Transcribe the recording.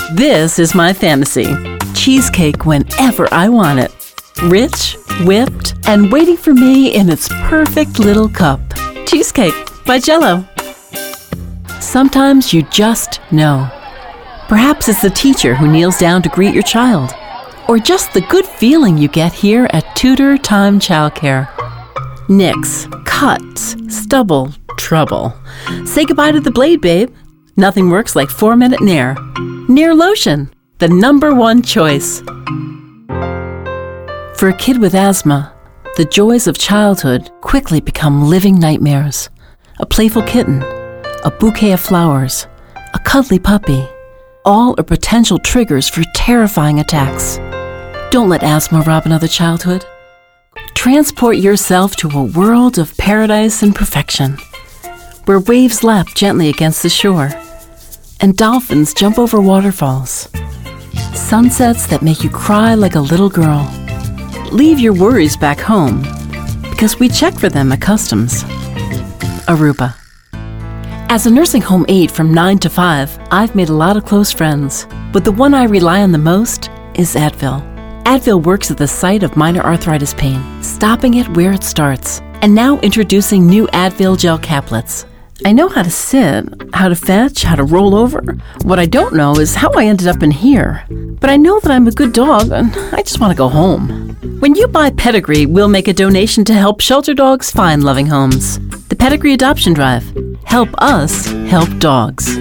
This is my fantasy. Cheesecake whenever I want it. Rich, whipped, and waiting for me in its perfect little cup. Cheesecake by Jell-O. Sometimes you just know. Perhaps it's the teacher who kneels down to greet your child, or just the good feeling you get here at Tutor Time Childcare. Nicks, cuts, stubble, trouble. Say goodbye to the blade, babe. Nothing works like 4-Minute Nair. Nair Lotion, the #1 choice. For a kid with asthma, the joys of childhood quickly become living nightmares. A playful kitten, a bouquet of flowers, a cuddly puppy, all are potential triggers for terrifying attacks. Don't let asthma rob another childhood. Transport yourself to a world of paradise and perfection, where waves lap gently against the shore, and dolphins jump over waterfalls. Sunsets that make you cry like a little girl. Leave your worries back home, because we check for them at Customs. Aruba. As a nursing home aide from 9 to 5, I've made a lot of close friends, but the one I rely on the most is Advil. Advil works at the site of minor arthritis pain, stopping it where it starts. And now introducing new Advil gel caplets. I know how to sit, how to fetch, how to roll over. What I don't know is how I ended up in here. But I know that I'm a good dog, and I just want to go home. When you buy Pedigree, we'll make a donation to help shelter dogs find loving homes. The Pedigree Adoption Drive. Help us help dogs.